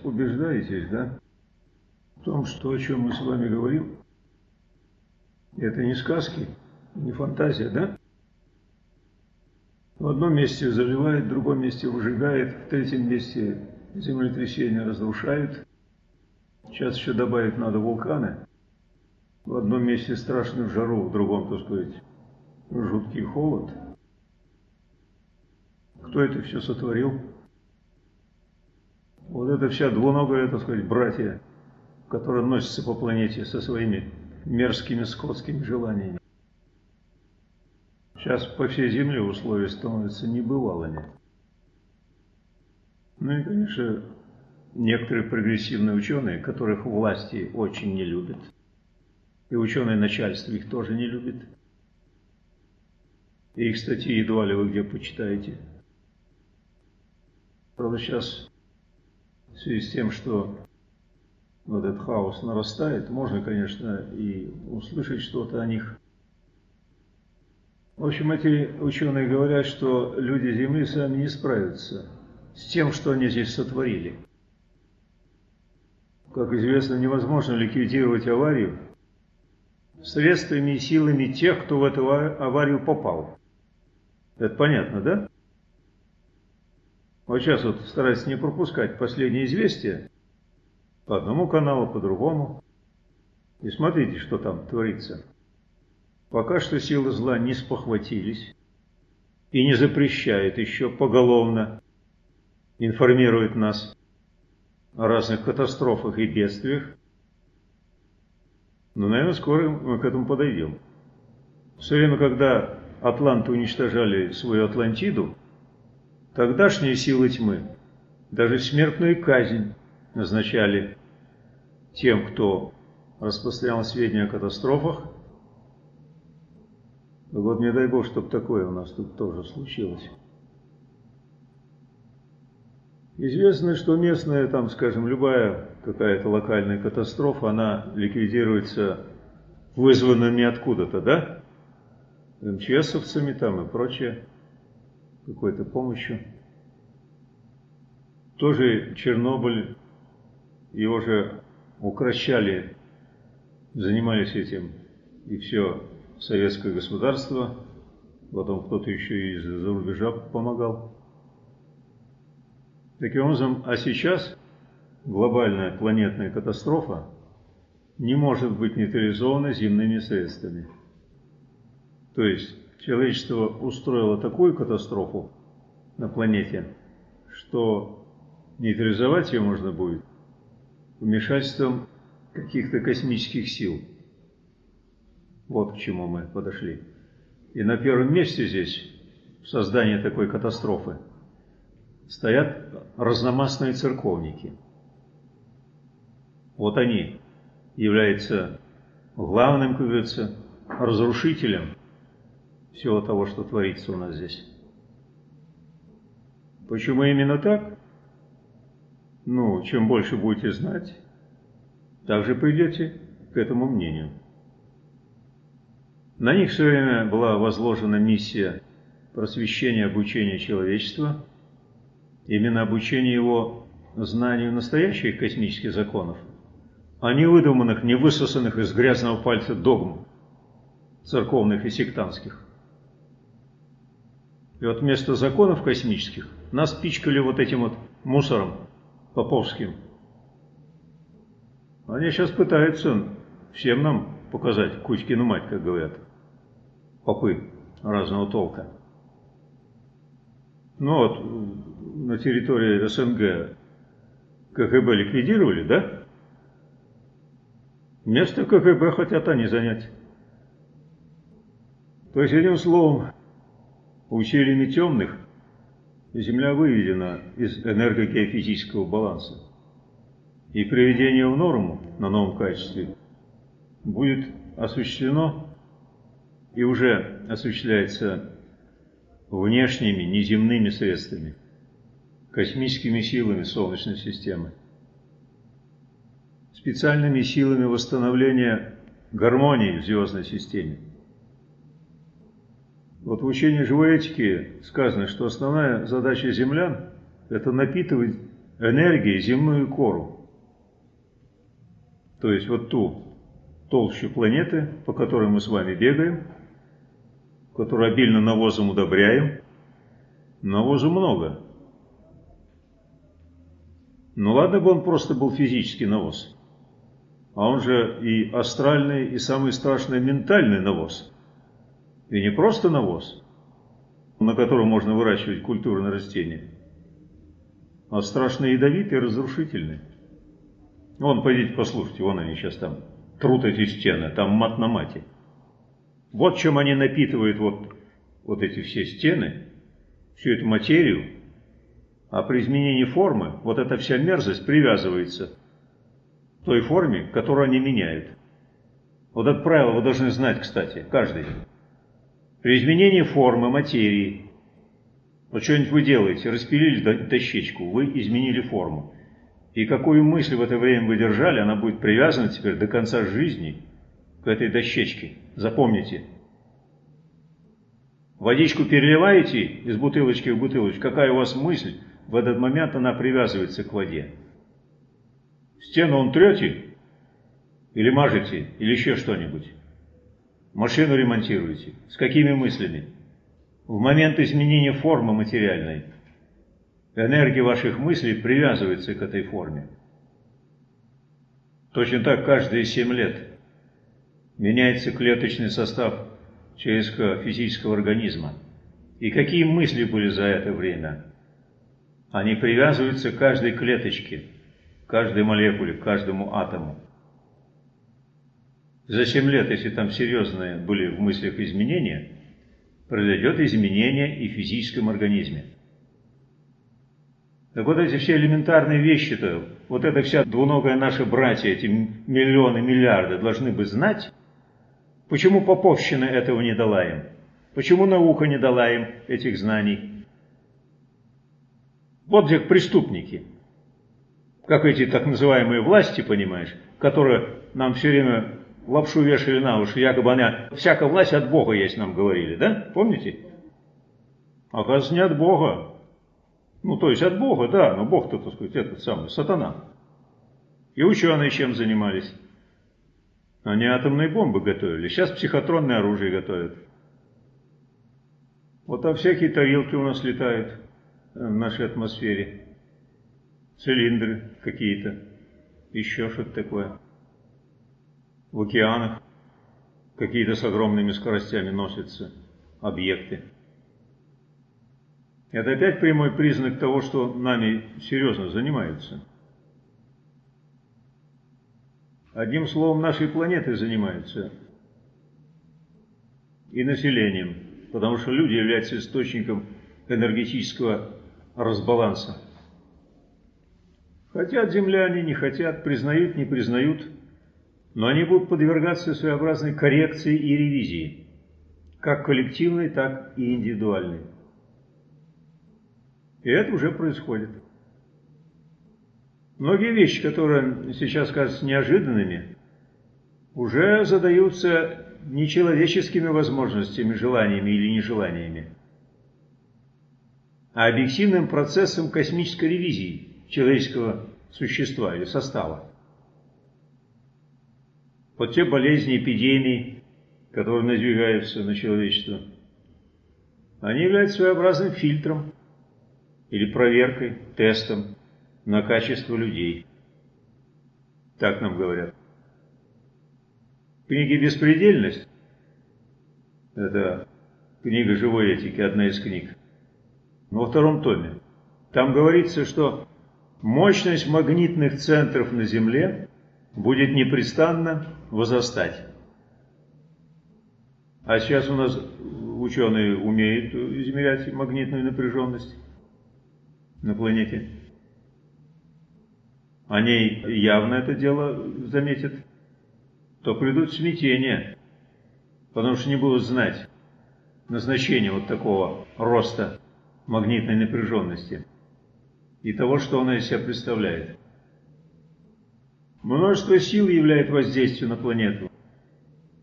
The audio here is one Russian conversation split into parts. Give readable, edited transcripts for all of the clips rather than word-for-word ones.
убеждаетесь, да, в том, что о чем мы с вами говорим, это не сказки, не фантазия, да? В одном месте заливает, в другом месте выжигает, в третьем месте землетрясения разрушают. Сейчас еще добавить надо вулканы. В одном месте страшную жару, в другом, так сказать, жуткий холод. Кто это все сотворил? Вот это вся двуногая, так сказать, братья, которые носятся по планете со своими мерзкими скотскими желаниями. Сейчас по всей Земле условия становятся небывалыми. Ну и, конечно, некоторые прогрессивные ученые, которых власти очень не любят, и ученое начальство их тоже не любит. И их статьи едва ли вы где почитаете. Правда, сейчас в связи с тем, что вот этот хаос нарастает, можно, конечно, и услышать что-то о них. В общем, эти ученые говорят, что люди Земли сами не справятся с тем, что они здесь сотворили. Как известно, невозможно ликвидировать аварию средствами и силами тех, кто в эту аварию попал. Это понятно, да? Вот сейчас вот стараюсь не пропускать последние известия по одному каналу, по другому. И смотрите, что там творится. Пока что силы зла не спохватились и не запрещают еще поголовно информировать нас о разных катастрофах и бедствиях. Но, наверное, скоро мы к этому подойдем. В свое время, когда атланты уничтожали свою Атлантиду, тогдашние силы тьмы даже смертную казнь назначали тем, кто распространял сведения о катастрофах. Вот не дай Бог, чтобы такое у нас тут тоже случилось. Известно, что местная, там, скажем, любая какая-то локальная катастрофа, она ликвидируется вызванными откуда-то, да? МЧСовцами там и прочее, какой-то помощью. Тоже Чернобыль, его же укрощали, занимались этим и все советское государство, потом кто-то еще и из-за рубежа помогал. Таким образом, а сейчас глобальная планетная катастрофа не может быть нейтрализована земными средствами. То есть человечество устроило такую катастрофу на планете, что нейтрализовать ее можно будет вмешательством каких-то космических сил. Вот к чему мы подошли. И на первом месте здесь, в создании такой катастрофы, стоят разномастные церковники. Вот они являются главным, как говорится, разрушителем всего того, что творится у нас здесь. Почему именно так? Ну, чем больше будете знать, так же придете к этому мнению. На них все время была возложена миссия просвещения, обучения человечества, именно обучение его знанию настоящих космических законов, а не выдуманных, не высосанных из грязного пальца догм церковных и сектантских. И вот вместо законов космических нас пичкали вот этим вот мусором поповским. Они сейчас пытаются всем нам показать Кузькину мать, как говорят попы разного толка. Ну вот, на территории СНГ КГБ ликвидировали, да? Место КГБ хотят они занять. То есть, одним словом, усилиями темных Земля выведена из энергогеофизического баланса. И приведение в норму на новом качестве будет осуществлено и уже осуществляется внешними неземными средствами, космическими силами Солнечной системы, специальными силами восстановления гармонии в звездной системе. Вот в учении живой этики сказано, что основная задача землян – это напитывать энергии земную кору. То есть вот ту толщу планеты, по которой мы с вами бегаем, которую обильно навозом удобряем. Навозу много. Ну ладно бы он просто был физический навоз. А он же и астральный, и самый страшный ментальный навоз. И не просто навоз, на котором можно выращивать культурные растения, а страшно ядовитый и разрушительный. Вон, пойдите послушайте, вон они сейчас там трут эти стены, там мат на мате. Вот чем они напитывают вот эти все стены, всю эту материю, а при изменении формы вот эта вся мерзость привязывается к той форме, которую они меняют. Вот это правило вы должны знать, кстати, каждый. При изменении формы, материи, вот что-нибудь вы делаете, распилили дощечку, вы изменили форму. И какую мысль в это время вы держали, она будет привязана теперь до конца жизни к этой дощечке. Запомните. Водичку переливаете из бутылочки в бутылочку, какая у вас мысль, в этот момент она привязывается к воде. Стену он трете, или мажете, или еще что-нибудь. Машину ремонтируете. С какими мыслями? В момент изменения формы материальной энергия ваших мыслей привязывается к этой форме. Точно так каждые 7 лет меняется клеточный состав человеческого физического организма. И какие мысли были за это время? Они привязываются к каждой клеточке, к каждой молекуле, к каждому атому. За 7 лет, если там серьезные были в мыслях изменения, произойдет изменение и в физическом организме. Так вот эти все элементарные вещи-то, вот эта вся двуногая наша братья, эти миллионы, миллиарды должны бы знать, почему поповщина этого не дала им, почему наука не дала им этих знаний. Вот где преступники, как эти так называемые власти, понимаешь, которые нам все время лапшу вешали на уши, якобы она, всякая власть от Бога есть, нам говорили, да? Помните? Оказывается, не от Бога. Ну, то есть от Бога, да, но Бог-то, так сказать, этот самый, сатана. И ученые чем занимались? Они атомные бомбы готовили, сейчас психотронное оружие готовят. Вот там всякие тарелки у нас летают в нашей атмосфере, цилиндры какие-то, еще что-то такое. В океанах какие-то с огромными скоростями носятся объекты. Это опять прямой признак того, что нами серьезно занимаются. Одним словом, нашей планетой занимаются и населением, потому что люди являются источником энергетического разбаланса. Хотят земляне, не хотят, признают, не признают, но они будут подвергаться своеобразной коррекции и ревизии, как коллективной, так и индивидуальной. И это уже происходит. Многие вещи, которые сейчас кажутся неожиданными, уже задаются нечеловеческими возможностями, желаниями или нежеланиями, а объективным процессом космической ревизии человеческого существа или состава. Вот те болезни, эпидемии, которые надвигаются на человечество, они являются своеобразным фильтром или проверкой, тестом на качество людей. Так нам говорят. В книге «Беспредельность», это книга живой этики, одна из книг, во 2 томе, там говорится, что мощность магнитных центров на Земле будет непрестанно возрастать. А сейчас у нас ученые умеют измерять магнитную напряженность на планете. Они явно это дело заметят, то придут в смятение, потому что не будут знать назначение вот такого роста магнитной напряженности и того, что она из себя представляет. Множество сил являет воздействие на планету.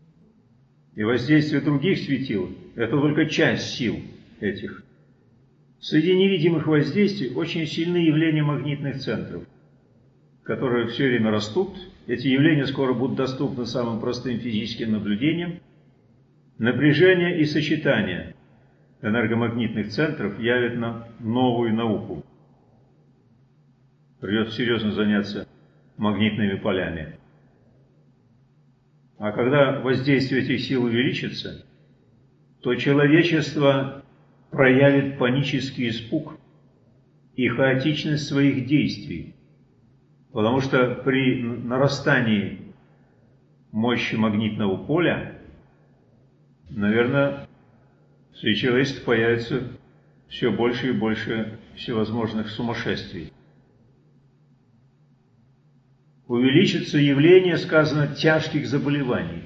И воздействие других светил – это только часть сил этих. Среди невидимых воздействий очень сильны явления магнитных центров, которые все время растут. Эти явления скоро будут доступны самым простым физическим наблюдениям. Напряжение и сочетание энергомагнитных центров явят нам новую науку. Придется серьезно заняться магнитными полями. А когда воздействие этих сил увеличится, то человечество проявит панический испуг и хаотичность своих действий, потому что при нарастании мощи магнитного поля, наверное, среди человечества появится все больше и больше всевозможных сумасшествий. Увеличится явление, сказано, тяжких заболеваний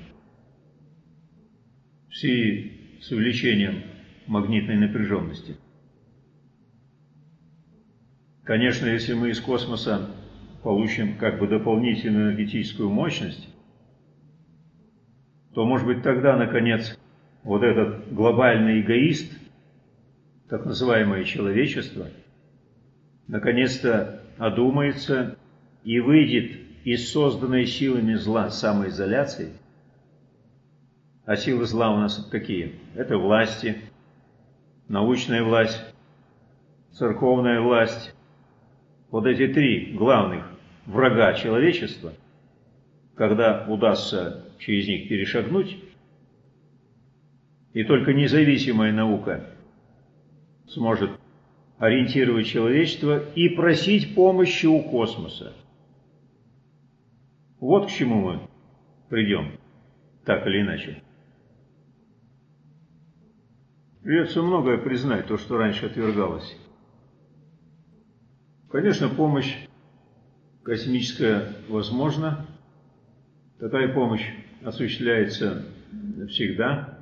в связи с увеличением магнитной напряженности. Конечно, если мы из космоса получим как бы дополнительную энергетическую мощность, то, может быть, тогда, наконец, вот этот глобальный эгоист, так называемое человечество, наконец-то одумается и выйдет из созданной силами зла самоизоляции. А силы зла у нас какие? Это власти, научная власть, церковная власть. Вот эти три главных врага человечества, когда удастся через них перешагнуть, и только независимая наука сможет ориентировать человечество и просить помощи у космоса. Вот к чему мы придем, так или иначе. Придется многое признать, то, что раньше отвергалось. Конечно, помощь космическая возможна. Такая помощь осуществляется всегда.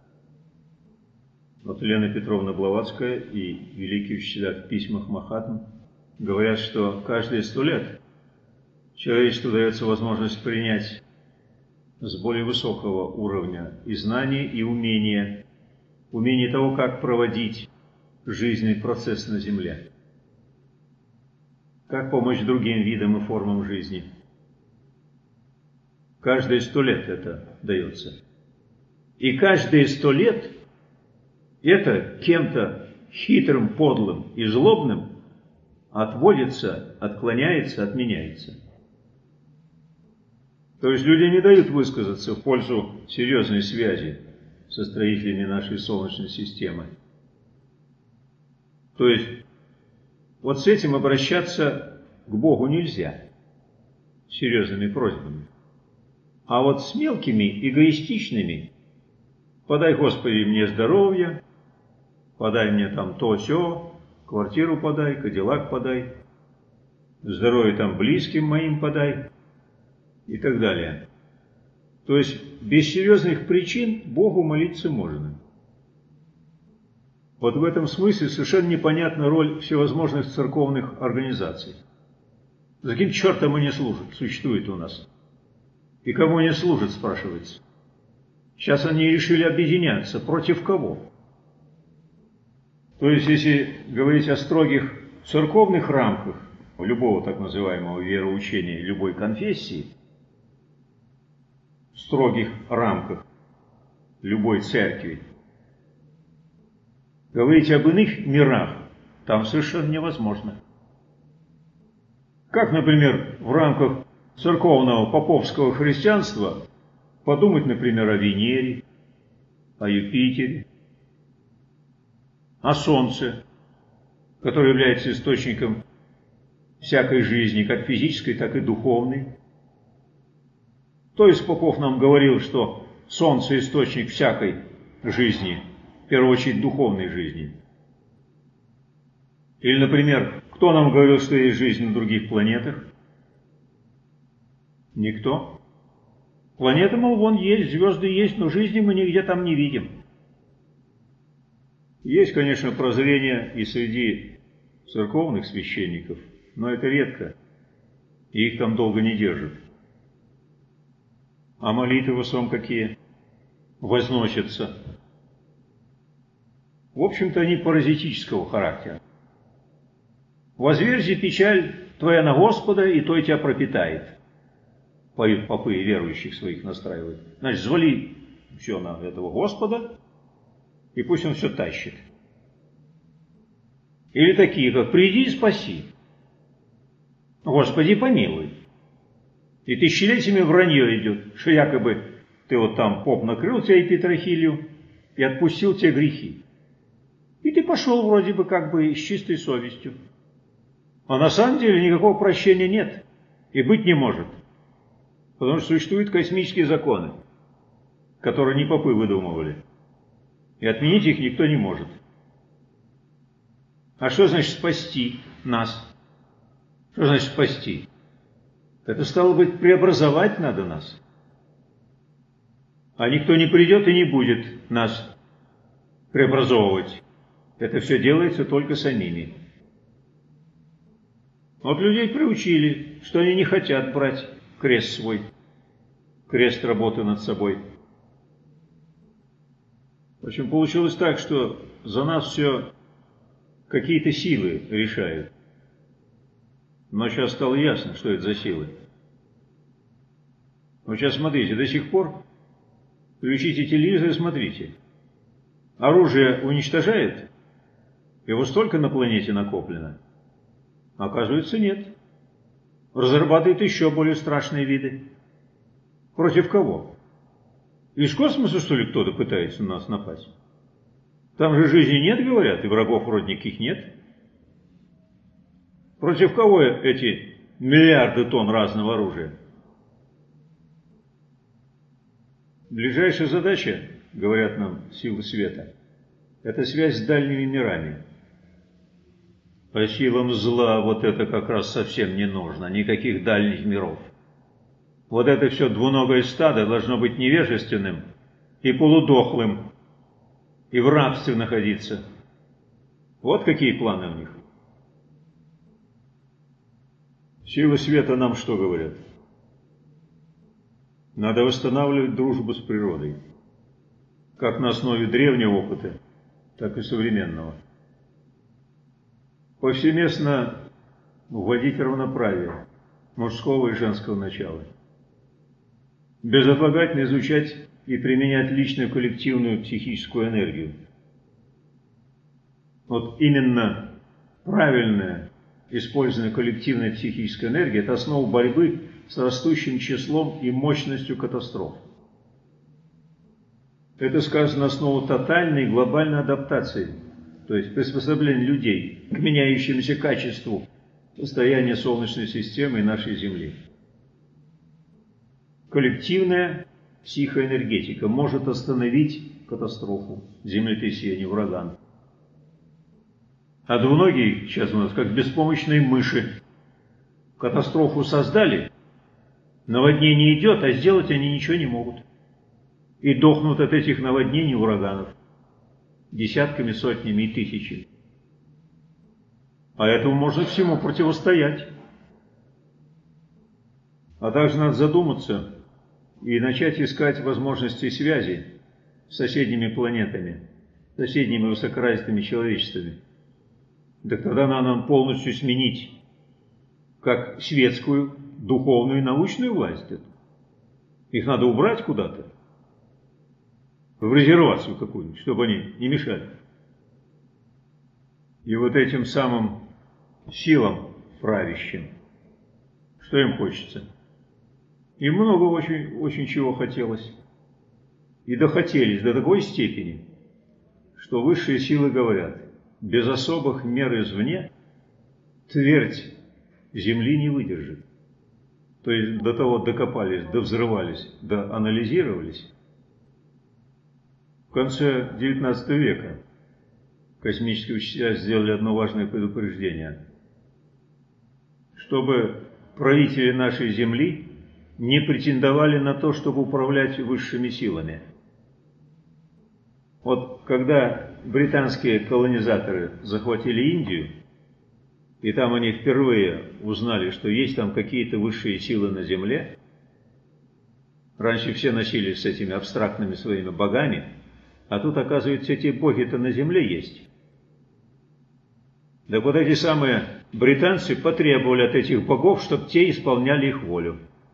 Вот Елена Петровна Блаватская и великие учителя в письмах Махатм говорят, что каждые 100 лет человечеству дается возможность принять с более высокого уровня и знаний, и умения того, как проводить жизненный процесс на Земле, как помочь другим видам и формам жизни. Каждые 100 лет это дается. И каждые 100 лет это кем-то хитрым, подлым и злобным отводится, отклоняется, отменяется. То есть люди не дают высказаться в пользу серьезной связи со строителями нашей Солнечной системы. То есть вот с этим обращаться к Богу нельзя, с серьезными просьбами. А вот с мелкими, эгоистичными: подай, Господи, мне здоровья, подай мне там то-сё, квартиру подай, кадиллак подай, здоровье там близким моим подай и так далее. То есть без серьезных причин Богу молиться можно. Вот в этом смысле совершенно непонятна роль всевозможных церковных организаций. За каким чертом они служат, существует у нас? И кому они служат, спрашивается. Сейчас они решили объединяться. Против кого? То есть, если говорить о строгих церковных рамках любого так называемого вероучения, любой конфессии, в строгих рамках любой церкви, говорить об иных мирах там совершенно невозможно. Как, например, в рамках церковного поповского христианства подумать, например, о Венере, о Юпитере, о Солнце, которое является источником всякой жизни, как физической, так и духовной. Кто из попов нам говорил, что Солнце – источник всякой жизни, в первую очередь духовной жизни? Или, например, кто нам говорил, что есть жизнь на других планетах? Никто. Планеты, мол, вон есть, звезды есть, но жизни мы нигде там не видим. Есть, конечно, прозрение и среди церковных священников, но это редко, и их там долго не держат. А молитвы в основном какие? Возносятся. в общем-то, они паразитического характера. «Возверзи печаль твоя на Господа, и той тебя пропитает», поют попы и верующих своих настраивают. Значит, звали все на этого Господа, и пусть он все тащит. Или такие, как «приди и спаси», «Господи, помилуй». И тысячелетиями вранье идет, что якобы ты вот там поп накрыл тебя и Петрохилью, и отпустил тебе грехи. И ты пошел вроде бы как бы с чистой совестью. А на самом деле никакого прощения нет и быть не может. Потому что существуют космические законы, которые не попы выдумывали. И отменить их никто не может. А что значит спасти нас? Что значит спасти? Это стало быть, преобразовать надо нас. А никто не придет и не будет нас преобразовывать. Это все делается только самими. Вот людей приучили, что они не хотят брать крест свой, крест работы над собой. В общем, получилось так, что за нас все какие-то силы решают. Но сейчас стало ясно, что это за силы. Вот сейчас смотрите, до сих пор включите телевизор и смотрите. Оружие уничтожает? Его столько на планете накоплено? Оказывается, нет. Разрабатывает еще более страшные виды. Против кого? Из космоса, что ли, кто-то пытается на нас напасть? Там же жизни нет, говорят, и врагов вроде никаких нет. Против кого эти миллиарды тонн разного оружия? Ближайшая задача, говорят нам силы света, это связь с дальними мирами. По силам зла вот это как раз совсем не нужно, никаких дальних миров. Вот это все двуногое стадо должно быть невежественным и полудохлым, и в рабстве находиться. Вот какие планы у них. Силы света нам что говорят? Надо восстанавливать дружбу с природой, как на основе древнего опыта, так и современного. Повсеместно вводить равноправие мужского и женского начала. Безотлагательно изучать и применять личную коллективную психическую энергию. Вот именно правильное использование коллективной психической энергии – это основа борьбы с растущим числом и мощностью катастроф. Это, сказано, основа тотальной и глобальной адаптации, то есть приспособления людей к меняющемуся качеству состояния Солнечной системы и нашей Земли. Коллективная психоэнергетика может остановить катастрофу, землетрясение, ураган. А двуногие сейчас у нас как беспомощные мыши. Катастрофу создали, наводнение идет, а сделать они ничего не могут. И дохнут от этих наводнений, ураганов десятками, сотнями и тысячами. А этому можно всему противостоять. А также надо задуматься и начать искать возможности связи с соседними планетами, соседними высокоразвитыми человечествами. Так тогда надо нам полностью сменить как светскую, духовную и научную власть. Их надо убрать куда-то, в резервацию какую-нибудь, чтобы они не мешали. И вот этим самым силам правящим, что им хочется? Им много очень чего хотелось. И дохотелись до такой степени, что высшие силы говорят, без особых мер извне твердь Земли не выдержит. То есть до того докопались, довзрывались, доанализировались. В конце XIX века космические учителя сделали одно важное предупреждение. Чтобы правители нашей Земли не претендовали на то, чтобы управлять высшими силами. Вот когда британские колонизаторы захватили Индию, и там они впервые узнали, что есть там какие-то высшие силы на Земле, раньше все носились с этими абстрактными своими богами, А тут, оказывается, эти боги-то на земле есть. Так вот эти самые британцы потребовали от этих богов, чтобы те исполняли их волю.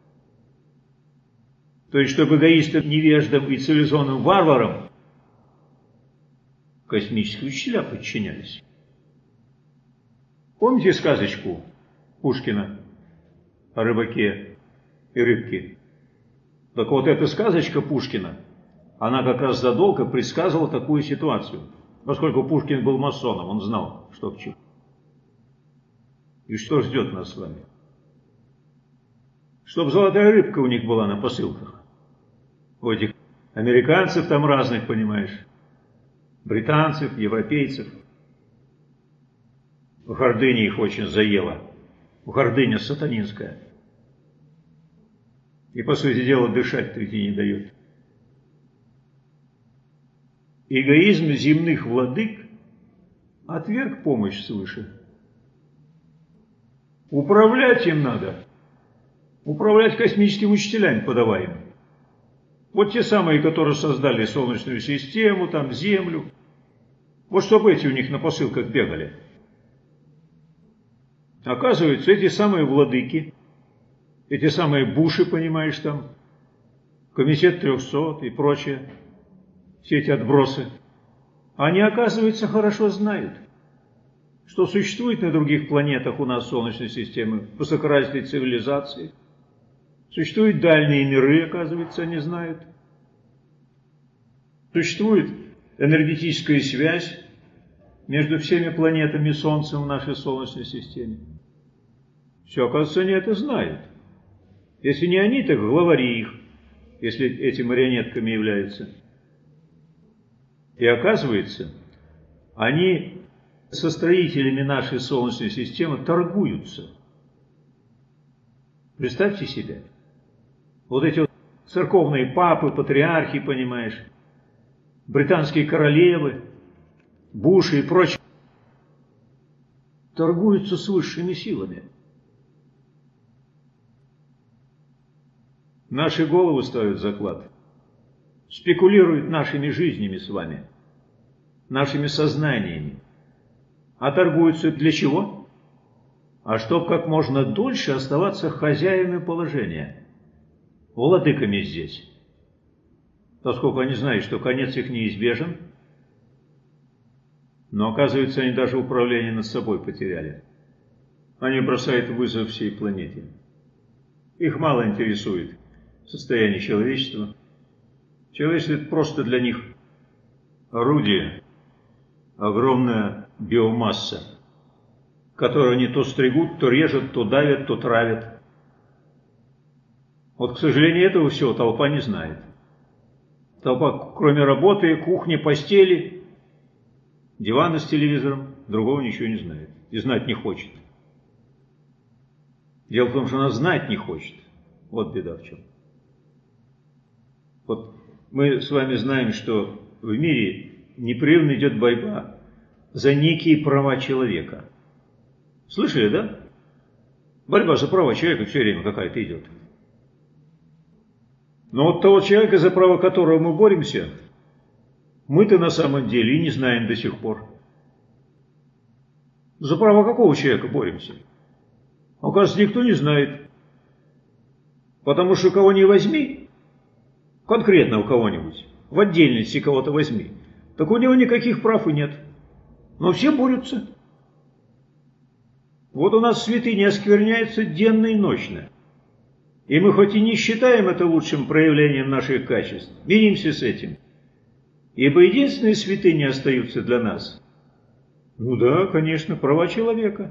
То есть, чтобы эгоистам, невеждам и цивилизованным варварам космические учителя подчинялись. Помните сказочку Пушкина о рыбаке и рыбке? Так вот, эта сказочка Пушкина, она как раз задолго предсказывала такую ситуацию. Поскольку Пушкин был масоном, он знал, что к чему. И что ждет нас с вами? Чтоб золотая рыбка у них была на посылках. У этих американцев там разных, понимаешь, британцев, европейцев. Гордыня их очень заела. Гордыня сатанинская. И, по сути дела, дышать-то ведь и не дает. Эгоизм земных владык отверг помощь свыше. Управлять им надо. Управлять космическими учителями подаваем. Вот те самые, которые создали Солнечную систему, там Землю. Вот чтобы эти у них на посылках бегали. Оказывается, эти самые владыки, эти самые Буши, понимаешь, там, Комитет 300 и прочее, все эти отбросы, они, оказывается, хорошо знают, что существует на других планетах у нас Солнечной системы высокоразвитые цивилизации, существуют дальние миры, оказывается, они знают, существует энергетическая связь между всеми планетами и Солнцем в нашей Солнечной системе. Все, оказывается, они это знают. Если не они, так главари их, если эти марионетками являются. И оказывается, они со строителями нашей Солнечной системы торгуются. Представьте себе. Вот эти вот церковные папы, патриархи, понимаешь, британские королевы, Буши и прочие, торгуются с высшими силами. Наши головы ставят заклад, спекулируют нашими жизнями с вами, нашими сознаниями. А торгуются для чего? А чтоб как можно дольше оставаться хозяевами положения, владыками здесь. Поскольку они знают, что конец их неизбежен, но оказывается, они даже управление над собой потеряли. Они бросают вызов всей планете. Их мало интересует состояние человечества. Человечество – это просто для них орудие, огромная биомасса, которую они то стригут, то режут, то давят, то травят. Вот, к сожалению, этого всего толпа не знает. Толпа, кроме работы, кухни, постели, дивана с телевизором, другого ничего не знает. И знать не хочет. Дело в том, что она знать не хочет. Вот беда в чем. Вот мы с вами знаем, что в мире непрерывно идет борьба за некие права человека. Слышали, да? Борьба за права человека все время какая-то идет. Но вот того человека, за право которого мы боремся, мы-то на самом деле и не знаем до сих пор. За право какого человека боремся? Оказывается, никто не знает. Потому что кого не возьми, конкретно у кого-нибудь, в отдельности кого-то возьми, так у него никаких прав и нет. Но все борются. Вот у нас святыня оскверняется денно и ночно. И мы хоть и не считаем это лучшим проявлением наших качеств, миримся с этим. Ибо единственные святыни остаются для нас. Ну да, конечно, права человека.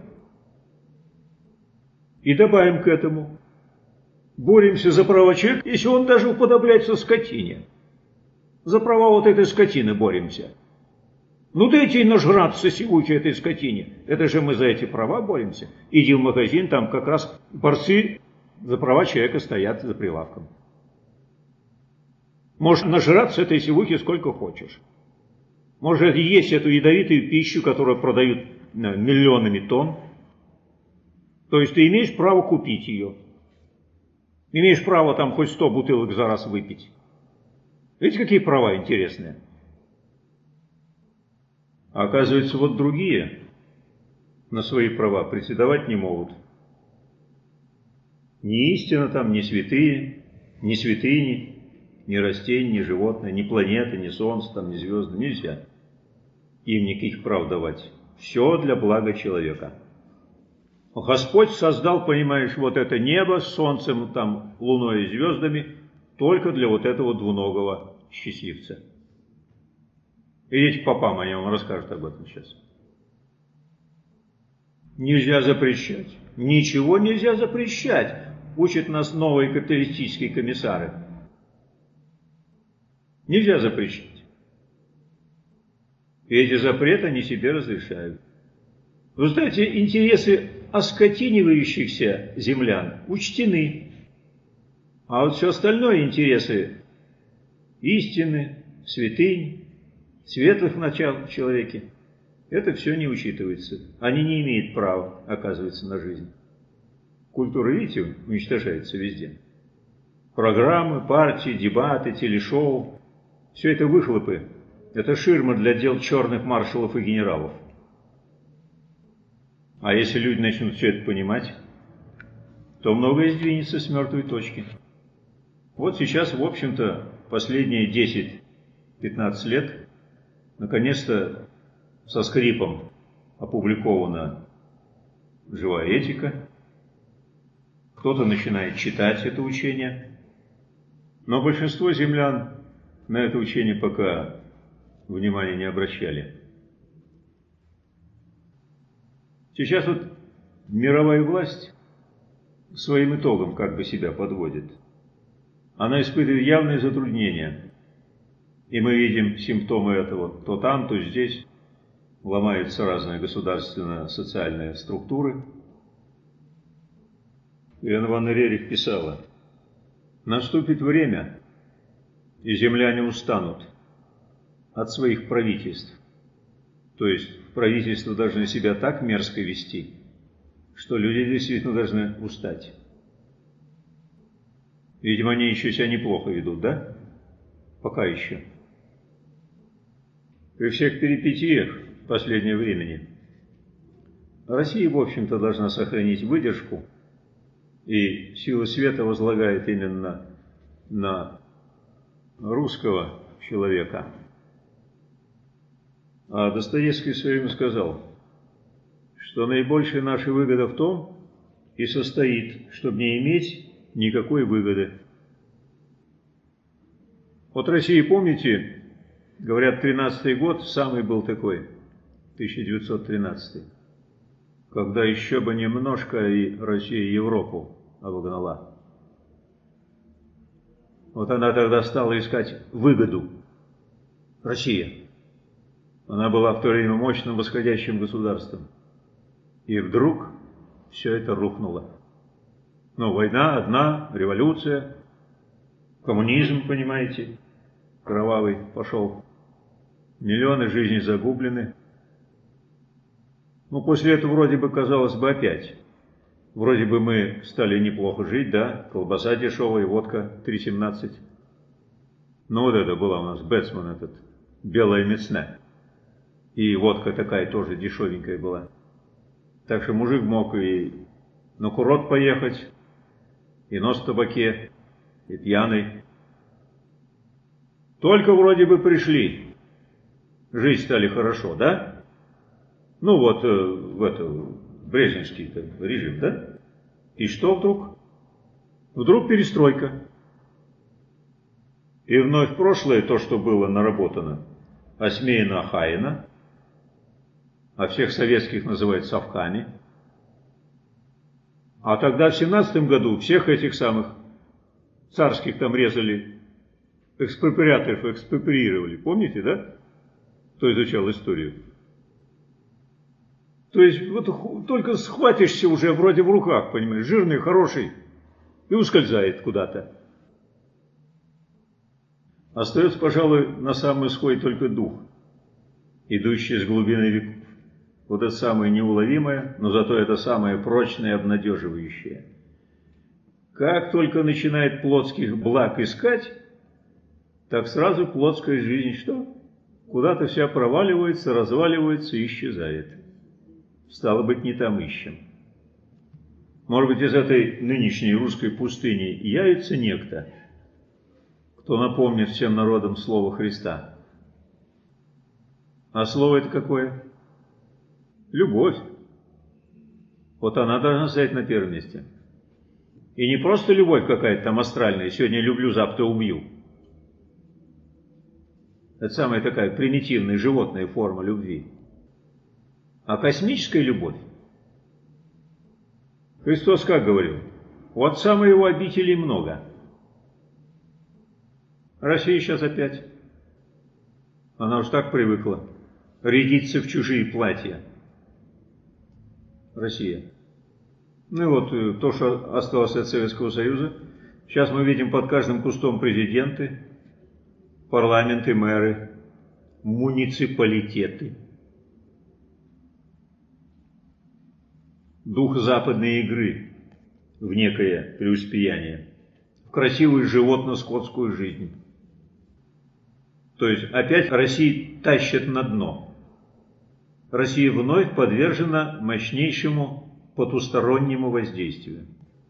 И добавим к этому. Боремся за права человека, если он даже уподобляется скотине. За права вот этой скотины боремся. Ну дайте ей нажраться сивучей этой скотине. Это же мы за эти права боремся. Иди в магазин, там как раз борцы за права человека стоят за прилавком. Можешь нажраться этой сивухи сколько хочешь. Можешь есть эту ядовитую пищу, которую продают миллионами тонн. То есть ты имеешь право купить ее. Имеешь право там хоть 100 бутылок за раз выпить. Видите, какие права интересные. А оказывается, вот другие на свои права претендовать не могут. Ни истина там, ни святые, ни святыни, ни растения, ни животные, ни планеты, ни солнце, там, ни звезды. Нельзя им никаких прав давать. Все для блага человека. Господь создал, понимаешь, вот это небо с солнцем, там, луной и звездами только для вот этого двуногого счастливца. Идите к попам, они вам расскажут об этом сейчас. Нельзя запрещать. Ничего нельзя запрещать, учат нас новые капиталистические комиссары. Нельзя запрещать. И эти запреты они себе разрешают. Вы знаете, интересы оскотинивающихся землян учтены. А вот все остальное интересы истины, святынь, светлых начал в человеке, это все не учитывается. Они не имеют права, оказывается, на жизнь. Культура, видите, уничтожается везде. Программы, партии, дебаты, телешоу – все это выхлопы. Это ширма для дел черных маршалов и генералов. А если люди начнут все это понимать, то многое сдвинется с мертвой точки. Вот сейчас, в общем-то, последние 10-15 лет, наконец-то со скрипом опубликована «Живая этика». Кто-то начинает читать это учение, но большинство землян на это учение пока внимания не обращали. Сейчас вот мировая власть своим итогом как бы себя подводит. Она испытывает явные затруднения. И мы видим симптомы этого. То там, то здесь ломаются разные государственно-социальные структуры. Елена Ивановна Рерих писала: «Наступит время, и земляне устанут от своих правительств». То есть правительства должны себя так мерзко вести, что люди действительно должны устать. Видимо, они еще себя неплохо ведут, да? Пока еще. При всех перипетиях последнего времени Россия, в общем-то, должна сохранить выдержку, и сила света возлагает именно на русского человека. А Достоевский в свое время сказал, что наибольшая наша выгода в том и состоит, чтобы не иметь никакой выгоды. Вот Россия, помните, говорят, 13-й год самый был такой, 1913, когда еще бы немножко и Россия Европу обогнала. Вот она тогда стала искать выгоду. Россия. Она была в то время мощным восходящим государством. И вдруг все это рухнуло. Ну, война одна, революция, коммунизм, понимаете, кровавый пошел. Миллионы жизней загублены. Ну, после этого вроде бы, казалось бы, опять. Вроде бы мы стали неплохо жить, да, колбаса дешевая, водка 3,17. Ну, вот это была у нас Бетсман этот, белая мецна. И водка такая тоже дешевенькая была. Так что мужик мог и на курорт поехать, и нос в табаке, и пьяный. Только вроде бы пришли, жить стали хорошо, да? Ну вот брежневский режим, да? И что вдруг? Вдруг перестройка. И вновь прошлое, то, что было наработано, осмеяно, охаяно, а всех советских называют совками. А тогда в 17-м году всех этих самых царских там резали, экспроприаторов экспроприировали. Помните, да? Кто изучал историю? То есть вот только схватишься уже вроде в руках, понимаешь, жирный, хороший, и ускользает куда-то. Остается, пожалуй, на самом исходе только дух, идущий с глубины веков. Вот это самое неуловимое, но зато это самое прочное и обнадеживающее. Как только начинает плотских благ искать, так сразу плотская жизнь что? куда-то вся проваливается, разваливается и исчезает. Стало быть, не там ищем. Может быть, из этой нынешней русской пустыни явится некто, кто напомнит всем народам слово Христа. А слово это какое? Любовь. Вот она должна стоять на первом месте. И не просто любовь какая-то там астральная, сегодня люблю, завтра убью. Это самая такая примитивная животная форма любви. А космическая любовь. Христос как говорил? У Отца моего обителей много. Россия сейчас опять. Она уж так привыкла рядиться в чужие платья. Россия. Ну и вот то, что осталось от Советского Союза. Сейчас мы видим под каждым кустом президенты, парламенты, мэры, муниципалитеты. Дух западной игры в некое преуспеяние, в красивую животно-скотскую жизнь. То есть опять Россию тащат на дно. Россия вновь подвержена мощнейшему потустороннему воздействию.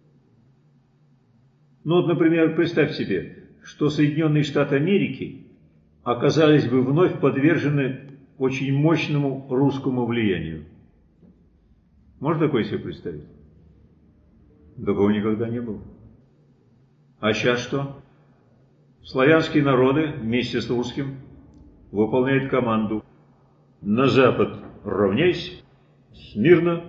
Ну вот, например, представь себе, что Соединенные Штаты Америки оказались бы вновь подвержены очень мощному русскому влиянию. Можно такое себе представить? Такого никогда не было. А сейчас что? Славянские народы вместе с русским выполняют команду: на запад равняйся, смирно.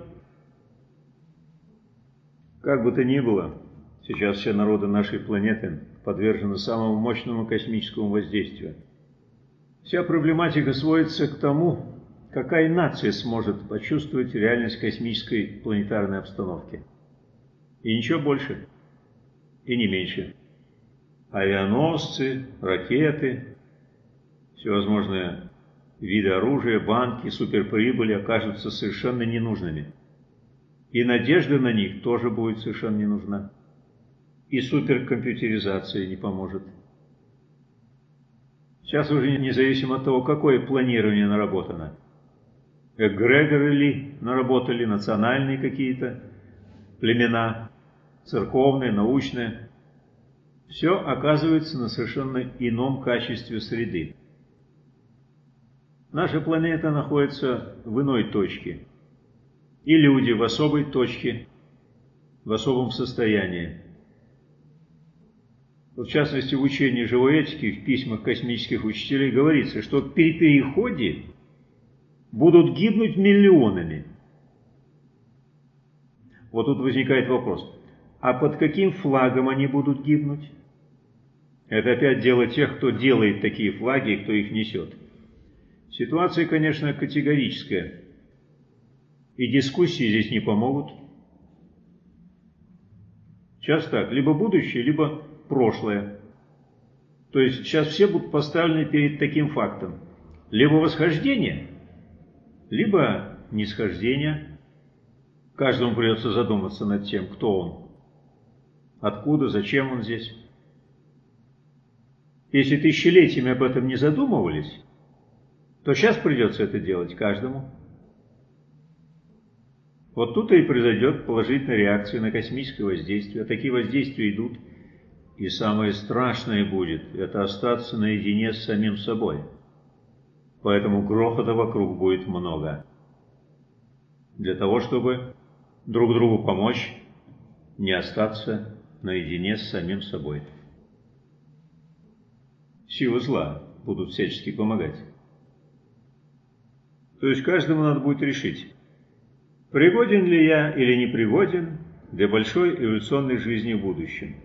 Как бы то ни было, сейчас все народы нашей планеты подвержены самому мощному космическому воздействию. Вся проблематика сводится к тому, какая нация сможет почувствовать реальность космической планетарной обстановки. И ничего больше, и не меньше. Авианосцы, ракеты, всевозможные виды оружия, банки, суперприбыли окажутся совершенно ненужными. И надежда на них тоже будет совершенно не нужна. И суперкомпьютеризация не поможет. Сейчас уже независимо от того, какое планирование наработано. Эгрегоры ли наработали, национальные какие-то племена, церковные, научные. Все оказывается на совершенно ином качестве среды. Наша планета находится в иной точке. И люди в особой точке, в особом состоянии. В частности, в учении живой этики, в письмах космических учителей говорится, что при переходе будут гибнуть миллионами. Вот тут возникает вопрос, а под каким флагом они будут гибнуть? Это опять дело тех, кто делает такие флаги и кто их несет. Ситуация, конечно, категорическая. И дискуссии здесь не помогут. Сейчас так, либо будущее, либо прошлое. То есть сейчас все будут поставлены перед таким фактом. Либо восхождение, либо нисхождение. Каждому придется задуматься над тем, кто он, откуда, зачем он здесь. Если тысячелетиями об этом не задумывались, то сейчас придется это делать каждому. Вот тут и произойдет положительная реакция на космическое воздействие. А такие воздействия идут. И самое страшное будет – это остаться наедине с самим собой. Поэтому грохота вокруг будет много. Для того, чтобы друг другу помочь, не остаться наедине с самим собой. Силы зла будут всячески помогать. То есть каждому надо будет решить, пригоден ли я или не пригоден для большой эволюционной жизни в будущем.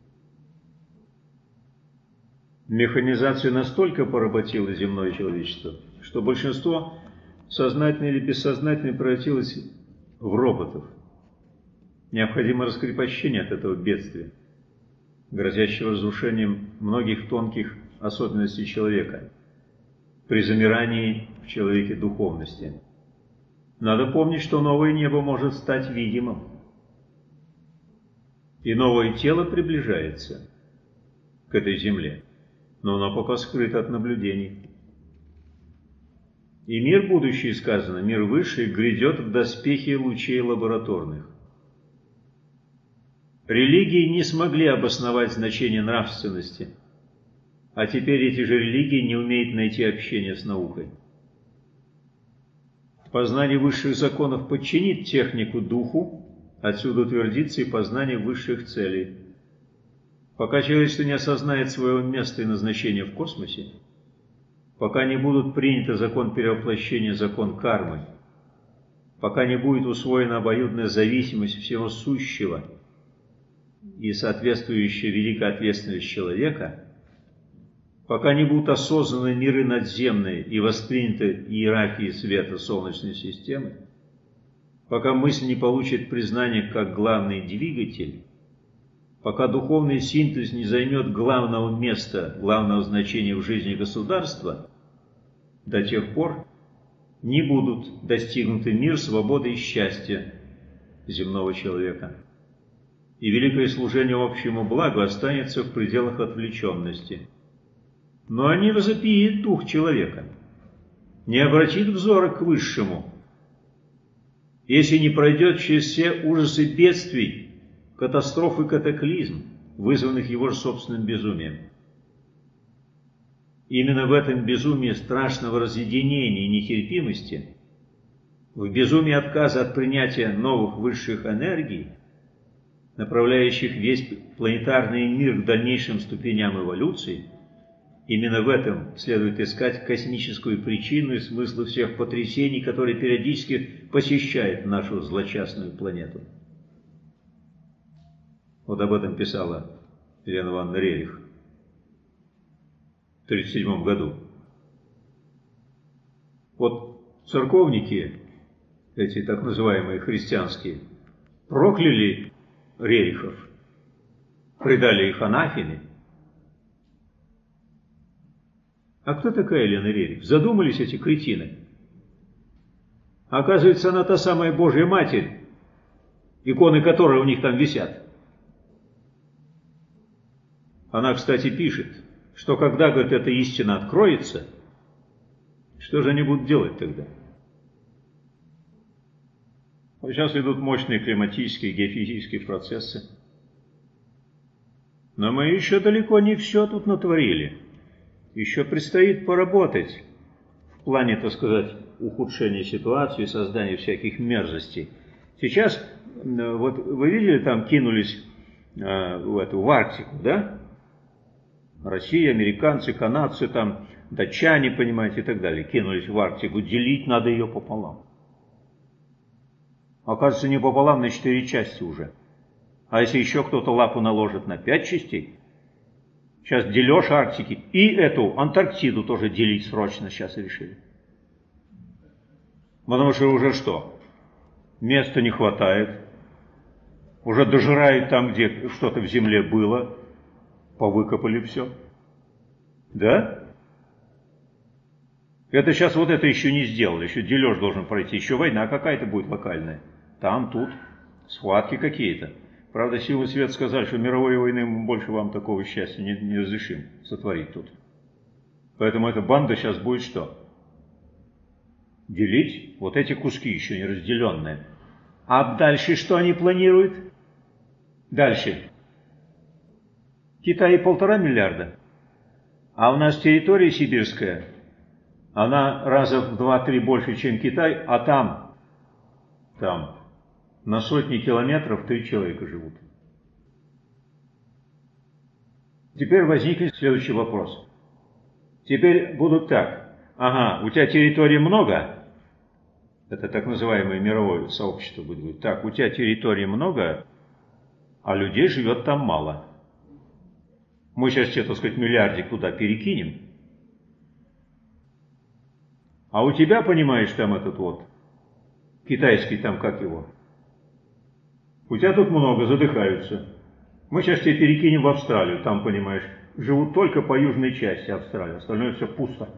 Механизация настолько поработила земное человечество, что большинство, сознательно или бессознательно, превратилось в роботов. Необходимо раскрепощение от этого бедствия, грозящего разрушением многих тонких особенностей человека при замирании в человеке духовности. Надо помнить, что новое небо может стать видимым, и новое тело приближается к этой земле, но оно пока скрыто от наблюдений. И мир будущий, сказано, мир высший, грядет в доспехе лучей лабораторных. Религии не смогли обосновать значение нравственности, а теперь эти же религии не умеют найти общение с наукой. Познание высших законов подчинит технику духу, отсюда утвердится и познание высших целей. Пока человечество не осознает своего места и назначения в космосе, пока не будут приняты закон перевоплощения, закон кармы, пока не будет усвоена обоюдная зависимость всего сущего и соответствующая великая ответственность человека, пока не будут осознаны миры надземные и восприняты иерархии света Солнечной системы, пока мысль не получит признание как главный двигатель, пока духовный синтез не займет главного места, главного значения в жизни государства, до тех пор не будут достигнуты мир, свободы и счастья земного человека. И великое служение общему благу останется в пределах отвлеченности. Но не возопьет дух человека, не обратит взора к высшему, если не пройдет через все ужасы бедствий, катастроф и катаклизм, вызванных его же собственным безумием. Именно в этом безумии страшного разъединения и нетерпимости, в безумии отказа от принятия новых высших энергий, направляющих весь планетарный мир к дальнейшим ступеням эволюции, именно в этом следует искать космическую причину и смысл всех потрясений, которые периодически посещают нашу злосчастную планету. Вот об этом писала Елена Ивановна Рерих в 1937 году. Вот церковники, эти так называемые христианские, прокляли Рерихов, предали их анафеме. А кто такая Елена Рерих? Задумались эти кретины. Оказывается, она та самая Божья Матерь, иконы которой у них там висят. Она, кстати, пишет, что когда, говорит, эта истина откроется, что же они будут делать тогда? Вот сейчас идут мощные климатические, геофизические процессы. Но мы еще далеко не все тут натворили. Еще предстоит поработать в плане, так сказать, ухудшения ситуации, создания всяких мерзостей. Сейчас, вот вы видели, там кинулись в Арктику, да? Россия, американцы, канадцы, там, датчане, понимаете, и так далее, кинулись в Арктику. Делить надо ее пополам. Оказывается, не пополам, на 4 части уже. А если еще кто-то лапу наложит на 5 частей, сейчас дележ Арктики и эту Антарктиду тоже делить срочно сейчас решили. Потому что уже что? Места не хватает. Уже дожирают там, где что-то в земле было. Повыкопали все. Да? Это сейчас вот это еще не сделали. Еще дележ должен пройти. Еще война какая-то будет локальная. Там, тут. Схватки какие-то. Правда, силы света сказали, что мировой войны мы больше вам такого счастья не разрешим сотворить тут. Поэтому эта банда сейчас будет что? Делить вот эти куски еще не разделенные. А дальше что они планируют? Дальше. Китай 1,5 миллиарда. А у нас территория сибирская, она раза в 2-3 больше, чем Китай, а там на сотни километров 3 человека живут. Теперь возникнет следующий вопрос. Теперь будут так. Ага, у тебя территории много, это так называемое мировое сообщество будет говорить. Так, у тебя территории много, а людей живет там мало. Мы сейчас тебе, так сказать, миллиардик туда перекинем. А у тебя, понимаешь, там этот вот, китайский там, как его, у тебя тут много, задыхаются. Мы сейчас тебя перекинем в Австралию, там, понимаешь, живут только по южной части Австралии, остальное все пусто.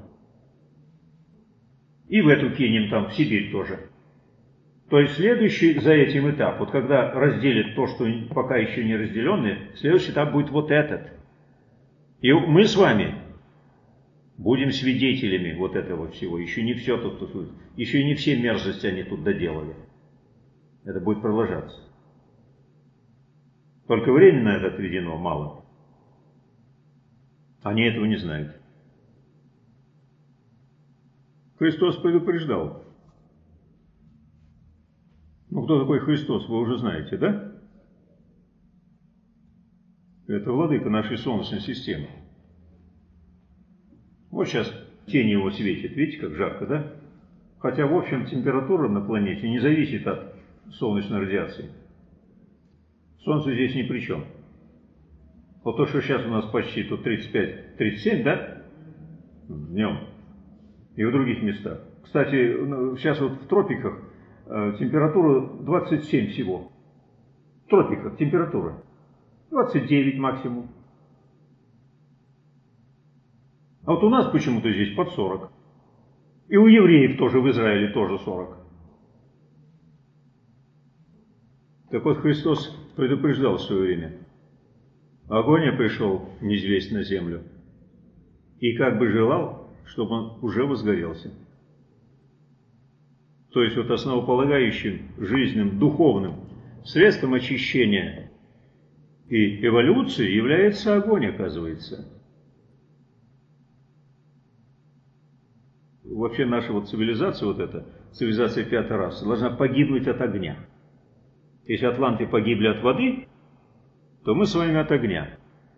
И в эту кинем там, в Сибирь тоже. То есть следующий за этим этап, вот когда разделят то, что пока еще не разделенное, следующий этап будет вот этот. И мы с вами Будем свидетелями вот этого всего. Еще не все тут, еще не все мерзости они тут доделали. Это будет продолжаться. Только времени на это отведено мало. Они этого не знают. Христос предупреждал. Ну, кто такой Христос, вы уже знаете, да? Это владыка нашей Солнечной системы. Вот сейчас тень его светит, видите, как жарко, да? Хотя, в общем, температура на планете не зависит от солнечной радиации. Солнце здесь ни при чем. Вот то, что сейчас у нас почти тут 35-37, да? Днем. И в других местах. Кстати, сейчас вот в тропиках температура 27 всего. В тропиках температура 29 максимум. А вот у нас почему-то здесь под 40. И у евреев тоже, в Израиле тоже 40. Так вот, Христос предупреждал в свое время. Огонь пришел низвесть на землю. И как бы желал, чтобы он уже возгорелся. То есть вот основополагающим, жизненным, духовным средством очищения и эволюции является огонь, оказывается. Вообще наша вот цивилизация, вот эта, цивилизация пятой расы, должна погибнуть от огня. Если атланты погибли от воды, то мы с вами от огня.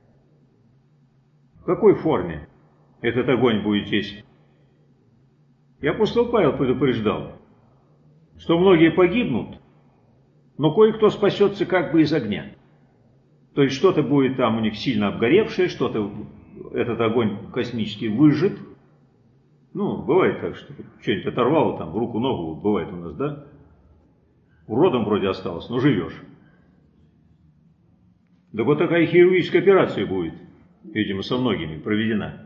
В какой форме этот огонь будет здесь? И апостол Павел предупреждал, что многие погибнут, но кое-кто спасется как бы из огня. То есть что-то будет там у них сильно обгоревшее, что-то этот огонь космический выжжет. Ну, бывает так, что что-нибудь оторвало там, руку, ногу, бывает у нас, да? Уродом вроде осталось, но живешь. Да вот такая хирургическая операция будет, видимо, со многими проведена.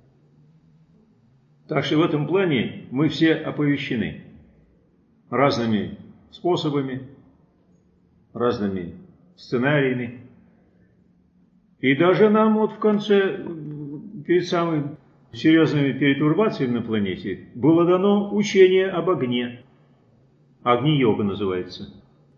Так что в этом плане мы все оповещены разными способами, разными сценариями. И даже нам вот в конце, перед самыми серьезными перетурбациями на планете, было дано учение об огне. Агни-йога называется.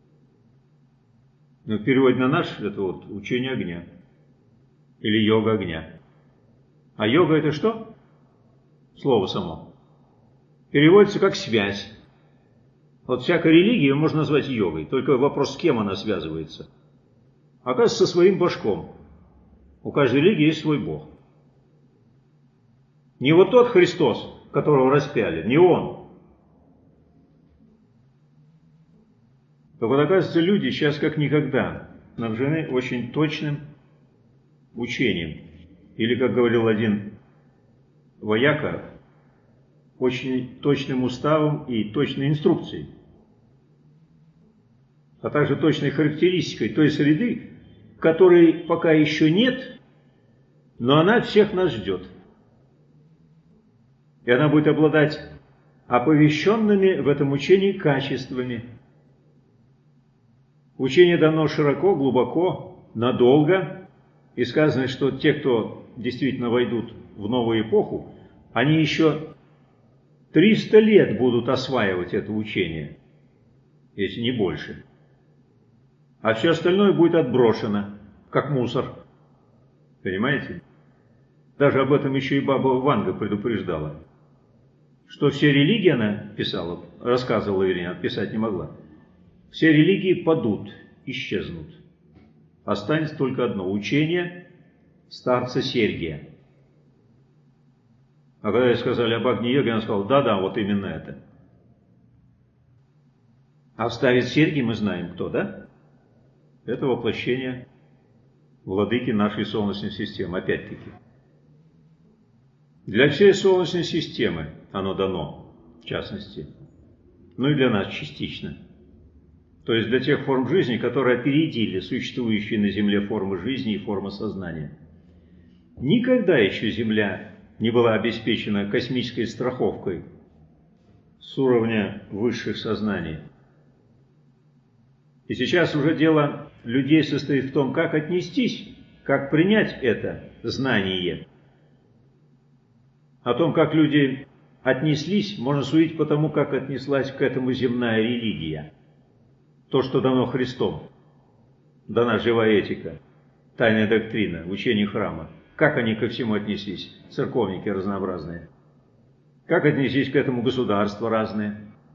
Но в переводе на наш это вот учение огня. Или йога огня. А йога это что? Слово само. Переводится как связь. Вот всякая религия можно назвать йогой. Только вопрос, с кем она связывается. Оказывается, со своим божком. У каждой религии есть свой бог. Не вот тот Христос, которого распяли, не он. Так вот, оказывается, люди сейчас как никогда снабжены очень точным учением. Или, как говорил один вояка, очень точным уставом и точной инструкцией. А также точной характеристикой той среды, которой пока еще нет, но она всех нас ждет. И она будет обладать оповещенными в этом учении качествами. Учение дано широко, глубоко, надолго. И сказано, что те, кто действительно войдут в новую эпоху, они еще 300 лет будут осваивать это учение, если не больше. А все остальное будет отброшено, как мусор. Понимаете? Даже об этом еще и баба Ванга предупреждала. Что все религии, она писала, рассказывала, вернее, писать не могла. Все религии падут, исчезнут. Останется только одно – учение старца Сергия. А когда ей сказали об Агни-йоге, она сказала, да-да, вот именно это. А старец Сергий мы знаем кто, да? Это воплощение владыки нашей Солнечной системы, опять-таки. Для всей Солнечной системы оно дано, в частности, ну и для нас частично. То есть для тех форм жизни, которые опередили существующие на Земле формы жизни и формы сознания. Никогда еще Земля не была обеспечена космической страховкой с уровня высших сознаний. И сейчас уже дело людей состоит в том, как отнестись, как принять это знание. О том, как люди отнеслись, можно судить по тому, как отнеслась к этому земная религия. То, что дано Христом, дана живая этика, тайная доктрина, учение храма. Как они ко всему отнеслись, церковники разнообразные? Как отнеслись к этому государства разные?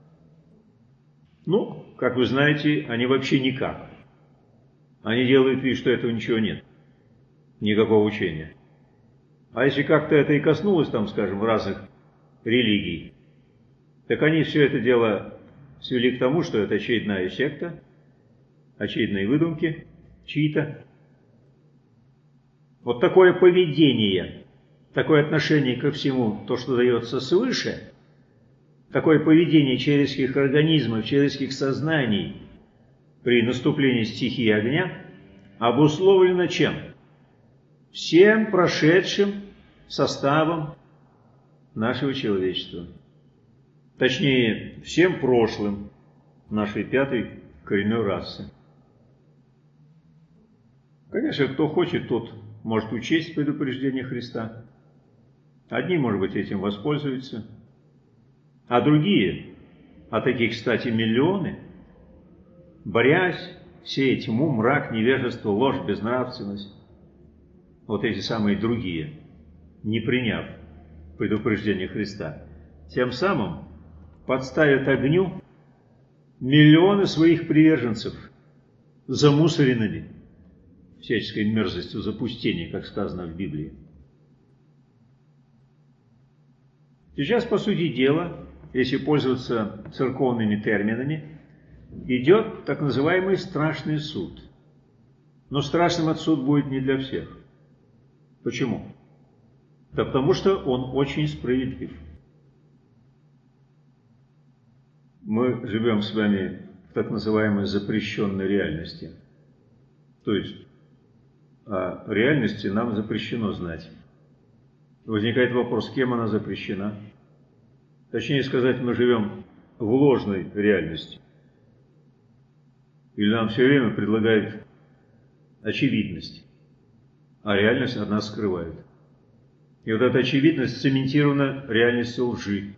Ну, как вы знаете, они вообще никак. Они делают вид, что этого ничего нет, никакого учения. А если как-то это и коснулось, там, скажем, разных религий, так они все это дело свели к тому, что это очередная секта, очередные выдумки чьи-то. Вот такое поведение, такое отношение ко всему, то, что дается свыше, такое поведение человеческих организмов, человеческих сознаний при наступлении стихии огня обусловлено чем? Всем прошедшим составом нашего человечества. Точнее, всем прошлым нашей пятой коренной расы. Конечно, кто хочет, тот может учесть предупреждение Христа. Одни, может быть, этим воспользуются, а другие, а таких, кстати, миллионы, борясь, сеять тьму, мрак, невежество, ложь, безнравственность, вот эти самые другие, не приняв предупреждение Христа, тем самым подставят огню миллионы своих приверженцев, замусоренными всяческой мерзостью запустения, как сказано в Библии. Сейчас, по сути дела, если пользоваться церковными терминами, идет так называемый страшный суд. Но страшным этот суд будет не для всех. Почему? Да потому что он очень справедлив. Мы живем с вами в так называемой запрещенной реальности. То есть о реальности нам запрещено знать. Возникает вопрос, кем она запрещена? Точнее сказать, мы живем в ложной реальности. Или нам все время предлагают очевидность, а реальность от нас скрывает. И вот эта очевидность цементирована реальностью лжи.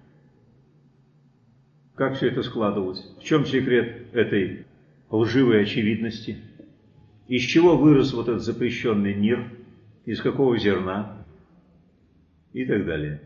Как все это складывалось? В чем секрет этой лживой очевидности? Из чего вырос вот этот запрещенный мир? Из какого зерна? И так далее.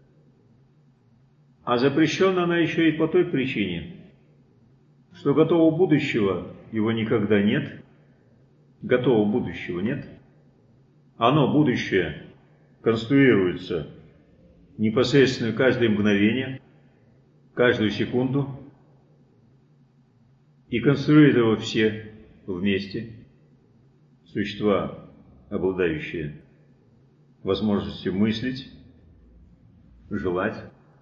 А запрещена она еще и по той причине, что готового будущего его никогда нет. Готового будущего нет. Оно, будущее, конструируется непосредственно каждое мгновение, каждую секунду, и конструируют его все вместе, существа, обладающие возможностью мыслить, желать.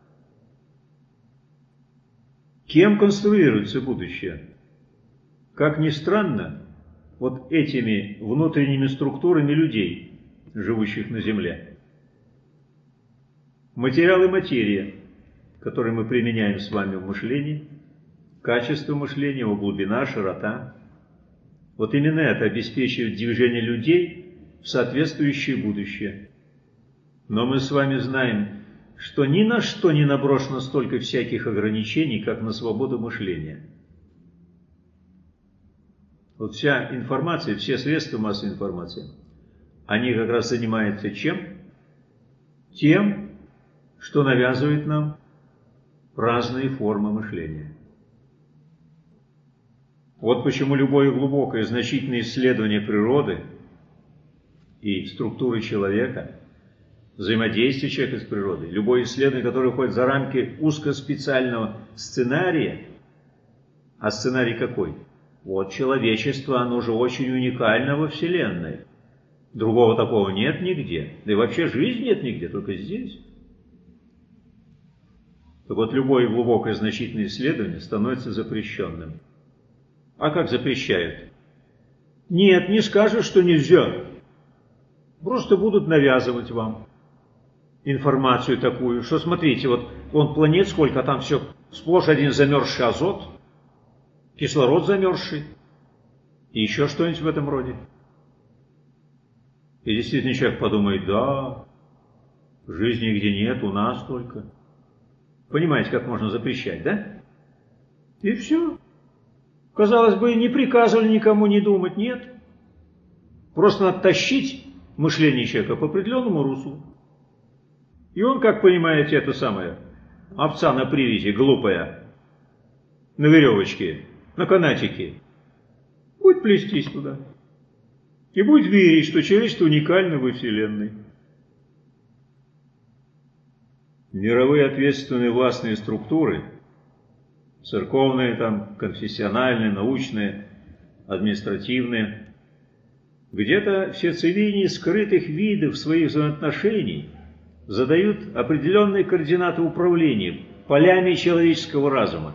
Кем конструируется будущее? Как ни странно, вот этими внутренними структурами людей, живущих на Земле. Материал и материя, которые мы применяем с вами в мышлении, качество мышления, его глубина, широта, вот именно это обеспечивает движение людей в соответствующее будущее. Но мы с вами знаем, что ни на что не наброшено столько всяких ограничений, как на свободу мышления. Вот вся информация, все средства массовой информации, они как раз занимаются чем? Тем, что навязывает нам разные формы мышления. Вот почему любое глубокое, значительное исследование природы и структуры человека, взаимодействие человека с природой, любое исследование, которое выходит за рамки узкоспециального сценария, а сценарий какой? Вот человечество, оно же очень уникально во Вселенной. Другого такого нет нигде. Да и вообще жизни нет нигде, только здесь. Так вот, любое глубокое значительное исследование становится запрещенным. А как запрещают? Нет, не скажут, что нельзя. Просто будут навязывать вам информацию такую, что смотрите, вот вон планет сколько, а там все сплошь один замерзший азот, кислород замерзший и еще что-нибудь в этом роде. И действительно человек подумает, да, Жизни где нет, у нас только. Понимаете, как можно запрещать, да? И все. Казалось бы, не приказывали никому не думать, нет. Просто надо тащить мышление человека по определенному руслу. И он, как понимаете, это самое, овца на привязи, глупая, на веревочке, на канатике, будет плестись туда. И будет верить, что человечество уникально во Вселенной. Мировые ответственные властные структуры, церковные, там, конфессиональные, научные, административные, где-то в сердцевине скрытых видов своих взаимоотношений задают определенные координаты управления полями человеческого разума.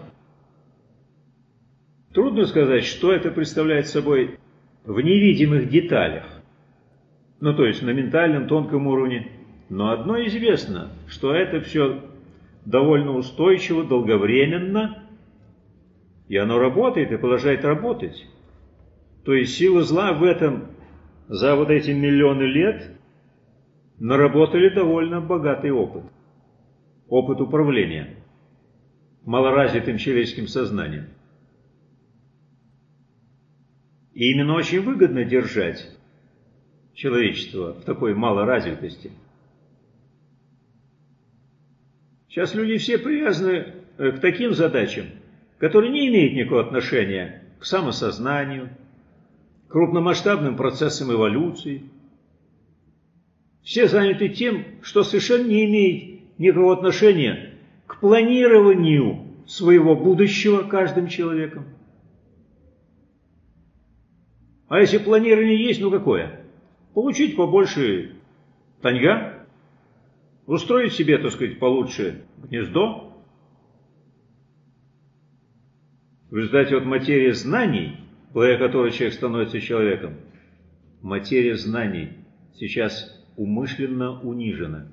Трудно сказать, что это представляет собой в невидимых деталях, ну то есть на ментальном тонком уровне, но одно известно, что это все довольно устойчиво, долговременно, и оно работает и продолжает работать. То есть силы зла в этом за вот эти миллионы лет наработали довольно богатый опыт. Опыт управления малоразвитым человеческим сознанием. И именно очень выгодно держать человечество в такой малоразвитости. Сейчас люди все привязаны к таким задачам, которые не имеют никакого отношения к самосознанию, к крупномасштабным процессам эволюции. Все заняты тем, что совершенно не имеет никакого отношения к планированию своего будущего каждым человеком. А если планирование есть, ну какое? Получить побольше таньга, устроить себе, так сказать, получше гнездо. В результате вот материя знаний, благодаря которой человек становится человеком, материя знаний сейчас умышленно унижена.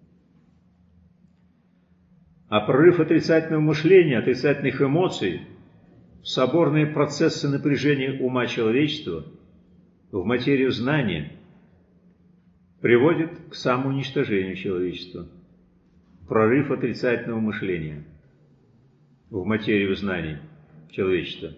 А прорыв отрицательного мышления, отрицательных эмоций, соборные процессы напряжения ума человечества в материю знания приводит к самоуничтожению человечества. Прорыв отрицательного мышления в материю знаний человечества.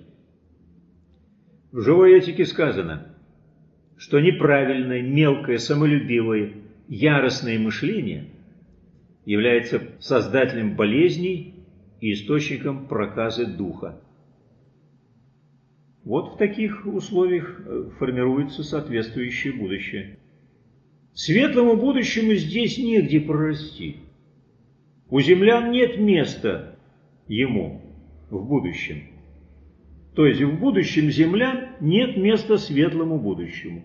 В живой этике сказано, что неправильное, мелкое, самолюбивое, яростное мышление является создателем болезней и источником проказы духа. Вот в таких условиях формируется соответствующее будущее. Светлому будущему здесь негде прорасти. У землян нет места ему в будущем. То есть в будущем землян нет места светлому будущему.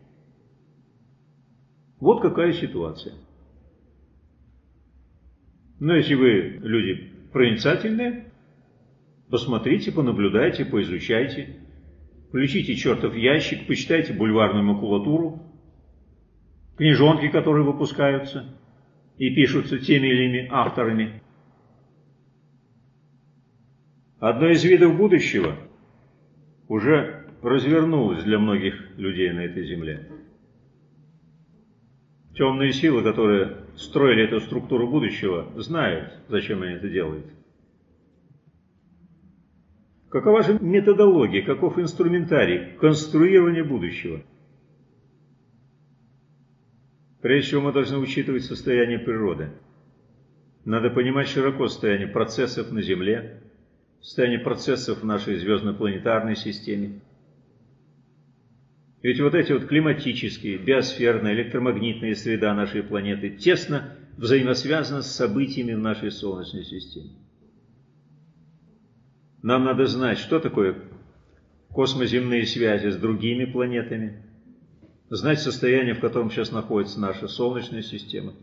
Вот какая ситуация. Но если вы люди проницательные, посмотрите, понаблюдайте, поизучайте. Включите чертов ящик, почитайте бульварную макулатуру, книжонки, которые выпускаются и пишутся теми или иными авторами. Одно из видов будущего уже развернулось для многих людей на этой земле. Темные силы, которые строили эту структуру будущего, знают, зачем они это делают. Какова же методология, каков инструментарий конструирования будущего? Прежде всего мы должны учитывать состояние природы. Надо понимать широко состояние процессов на Земле, состояние процессов в нашей звездно-планетарной системе. Ведь вот эти вот климатические, биосферная, электромагнитная среда нашей планеты тесно взаимосвязана с событиями в нашей Солнечной системе. Нам надо знать, что такое космоземные связи с другими планетами, знать состояние, в котором сейчас находится наша Солнечная система.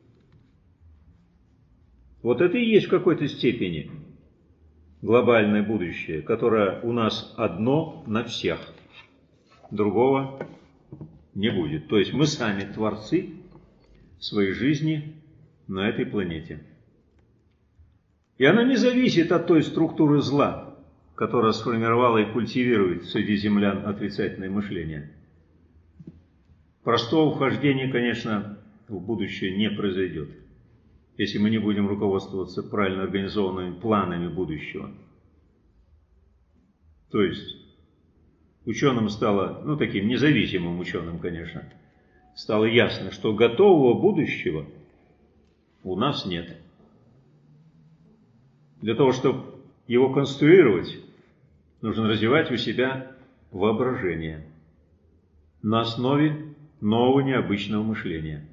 Вот это и есть в какой-то степени глобальное будущее, которое у нас одно на всех, другого не будет. То есть мы сами творцы своей жизни на этой планете. И она не зависит от той структуры зла, которая сформировала и культивирует среди землян отрицательное мышление. Простого вхождения, конечно, в будущее не произойдет. если мы не будем руководствоваться правильно организованными планами будущего. То есть ученым стало, таким независимым ученым, конечно, стало ясно, что готового будущего у нас нет. Для того, чтобы его конструировать, нужно развивать у себя воображение на основе нового необычного мышления.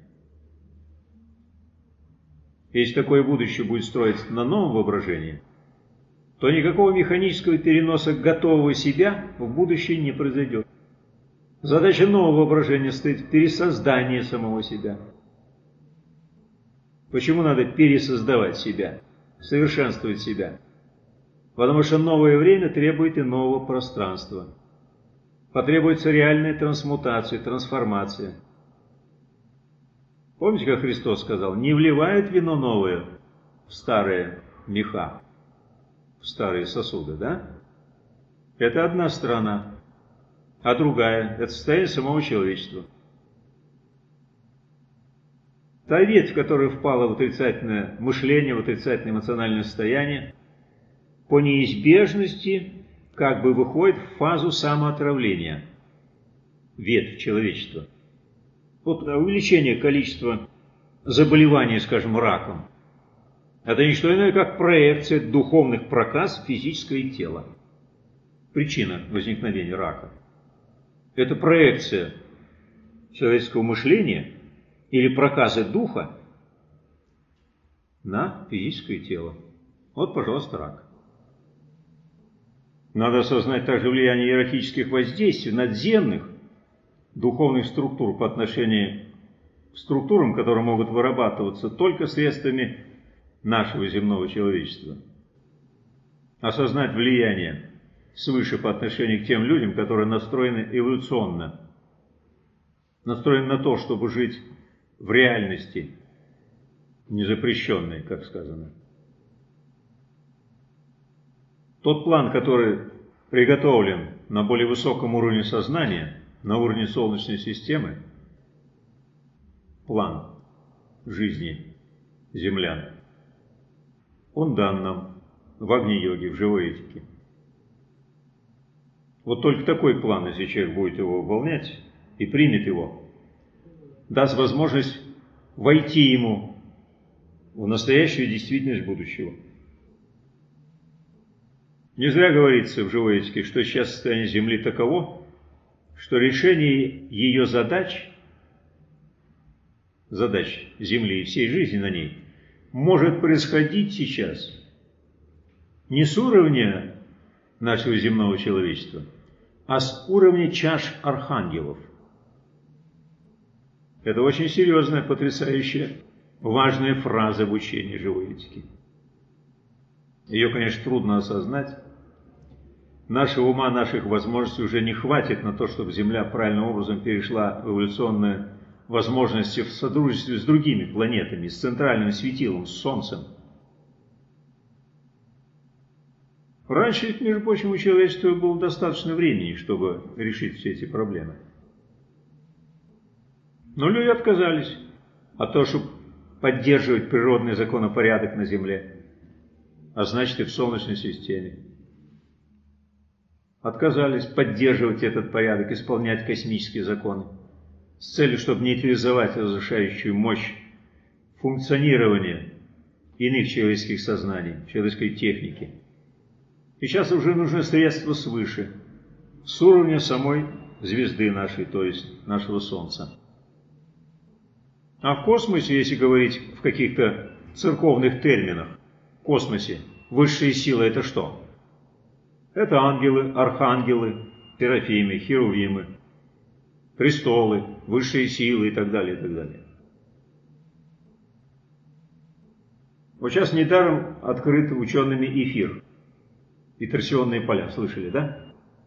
Если такое будущее будет строиться на новом воображении, то никакого механического переноса готового себя в будущее не произойдет. Задача нового воображения стоит в пересоздании самого себя. Почему надо пересоздавать себя, совершенствовать себя? Потому что новое время требует и нового пространства. Потребуется реальная трансмутация, трансформация. Помните, как Христос сказал, не вливают вино новое в старые меха, в старые сосуды, да? Это одна сторона, а другая – это состояние самого человечества. Та ветвь, которая впала в отрицательное мышление, в отрицательное эмоциональное состояние, по неизбежности как бы выходит в фазу самоотравления. Ветвь человечества. Вот увеличение количества заболеваний, скажем, раком, это не что иное, как проекция духовных проказ в физическое тело. Причина возникновения рака. Это проекция человеческого мышления или проказы духа на физическое тело. Вот, пожалуйста, рак. Надо осознать также влияние иерархических воздействий надземных духовных структур по отношению к структурам, которые могут вырабатываться только средствами нашего земного человечества. Осознать влияние свыше по отношению к тем людям, которые настроены эволюционно, настроены на то, чтобы жить в реальности, незапрещенной, как сказано. Тот план, который приготовлен на более высоком уровне сознания, на уровне Солнечной системы, план жизни землян, он дан нам в Агни-йоге, в живой этике. Вот только такой план, если человек будет его выполнять и примет его, даст возможность войти ему в настоящую действительность будущего. Не зря говорится в живой этике, что сейчас состояние Земли таково, что решение ее задач Земли и всей жизни на ней, может происходить сейчас не с уровня нашего земного человечества, а с уровня чаш архангелов. Это очень серьезная, потрясающая, важная фраза в учении живой этики. Ее, конечно, трудно осознать. Нашего ума, наших возможностей уже не хватит на то, чтобы Земля правильным образом перешла в эволюционные возможности в сотрудничестве с другими планетами, с центральным светилом, с Солнцем. Раньше, между прочим, у человечества было достаточно времени, чтобы решить все эти проблемы. Но люди отказались от того, чтобы поддерживать природный законопорядок на Земле, а значит и в Солнечной системе. Отказались поддерживать этот порядок, исполнять космические законы с целью, чтобы нейтрализовать разрушающую мощь функционирования иных человеческих сознаний, человеческой техники. И сейчас уже нужны средства свыше, с уровня самой звезды нашей, то есть нашего Солнца. А в космосе, если говорить в каких-то церковных терминах, в космосе высшие силы – это что? Это ангелы, архангелы, серафимы, херувимы, престолы, высшие силы и так далее, и так далее. Вот сейчас недаром открыт учеными эфир и торсионные поля, слышали, да?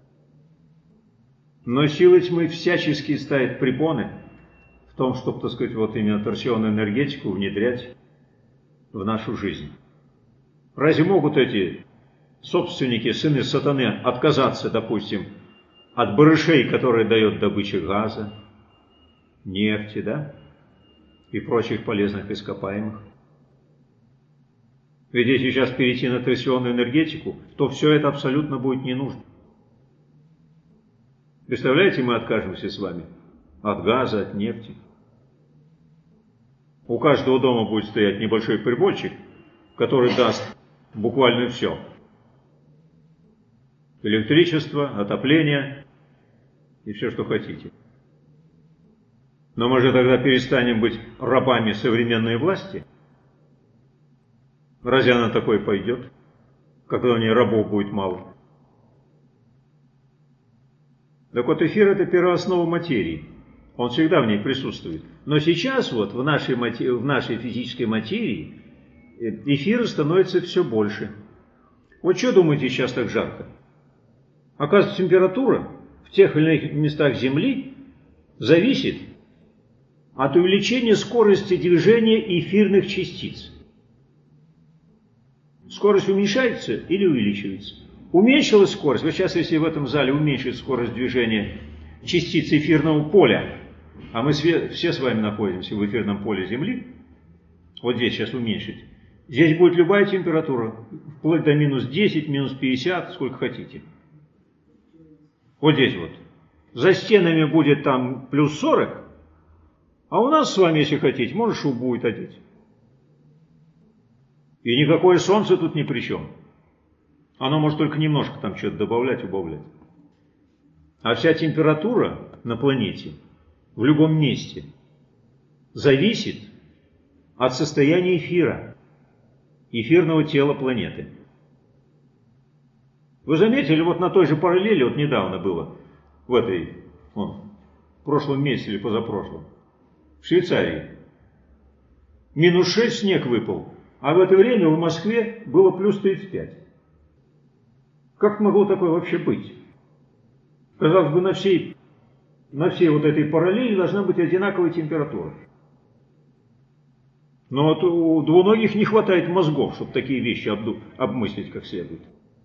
Но силы тьмы всячески ставят препоны в том, чтобы, так сказать, вот именно торсионную энергетику внедрять в нашу жизнь. Разве могут эти собственники, сыны сатаны, отказаться, допустим, от барышей, которые дает добыча газа, нефти, да, и прочих полезных ископаемых? Ведь если сейчас перейти на торсионную энергетику, то все это абсолютно будет не нужно. Представляете, мы откажемся с вами от газа, от нефти. У каждого дома будет стоять небольшой приборчик, который даст буквально все. Электричество, отопление и все, что хотите. Но мы же тогда перестанем быть рабами современной власти. Разве она такой пойдет, когда у нее рабов будет мало? Так вот, эфир – это первооснова материи. Он всегда в ней присутствует. Но сейчас вот в нашей физической материи эфира становится все больше. Вот что думаете, сейчас так жарко? Оказывается, температура в тех или иных местах Земли зависит от увеличения скорости движения эфирных частиц. Скорость уменьшается или увеличивается? Уменьшилась скорость. Вот сейчас, если в этом зале уменьшить скорость движения частиц эфирного поля, а мы все с вами находимся в эфирном поле Земли, вот здесь сейчас уменьшить, здесь будет любая температура, вплоть до минус 10, минус 50, сколько хотите. Вот здесь вот. За стенами будет там плюс 40, а у нас с вами, если хотите, можно шубу будет одеть. И никакое солнце тут ни при чем. Оно может только немножко там что-то добавлять, убавлять. А вся температура на планете, в любом месте, зависит от состояния эфира, эфирного тела планеты. Вы заметили, вот на той же параллели, вот недавно было, в прошлом месяце или позапрошлом, в Швейцарии, минус 6 снег выпал, а в это время в Москве было плюс 35. Как могло такое вообще быть? Казалось бы, на всей вот этой параллели должна быть одинаковая температура. Но вот у двуногих не хватает мозгов, чтобы такие вещи обмыслить как следует.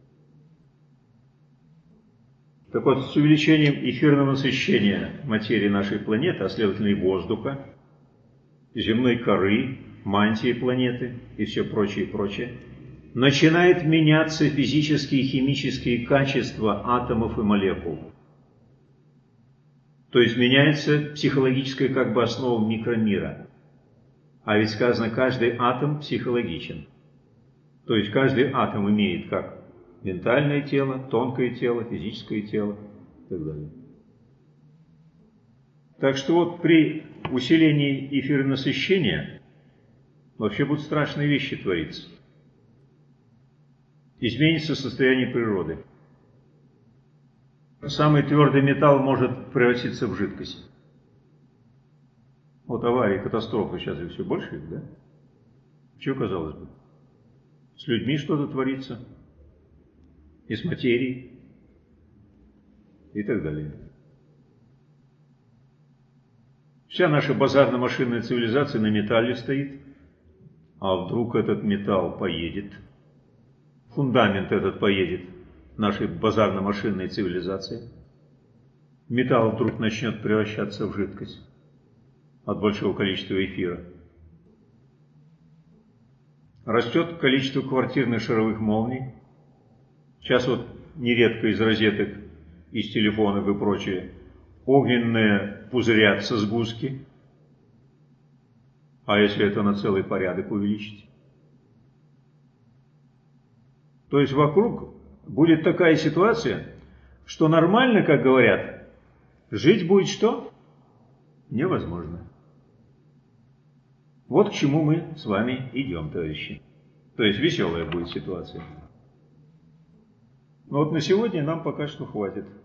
Так вот, с увеличением эфирного насыщения материи нашей планеты, а следовательно и воздуха, земной коры, мантии планеты и все прочее, начинает меняться физические и химические качества атомов и молекул. То есть меняется психологическая как бы основа микромира. А ведь сказано, каждый атом психологичен. То есть каждый атом имеет как ментальное тело, тонкое тело, физическое тело и так далее. Так что вот при усилении эфиронасыщения вообще будут страшные вещи твориться. Изменится состояние природы. Самый твердый металл может превратиться в жидкость. Вот аварии, катастрофы сейчас и все больше, да? Чего, казалось бы? С людьми что-то творится, и с материей, и так далее. Вся наша базарно-машинная цивилизация на металле стоит, а вдруг этот металл поедет, фундамент этот поедет нашей базарно-машинной цивилизации, металл вдруг начнет превращаться в жидкость от большого количества эфира. Растет количество квартирных шаровых молний. Сейчас вот нередко из розеток, из телефонов и прочее огненные пузырятся сгустки. А если это на целый порядок увеличить? То есть вокруг будет такая ситуация, что нормально, как говорят, жить будет что? Невозможно. Вот к чему мы с вами идем, товарищи. То есть веселая будет ситуация. Но вот на сегодня нам пока что хватит.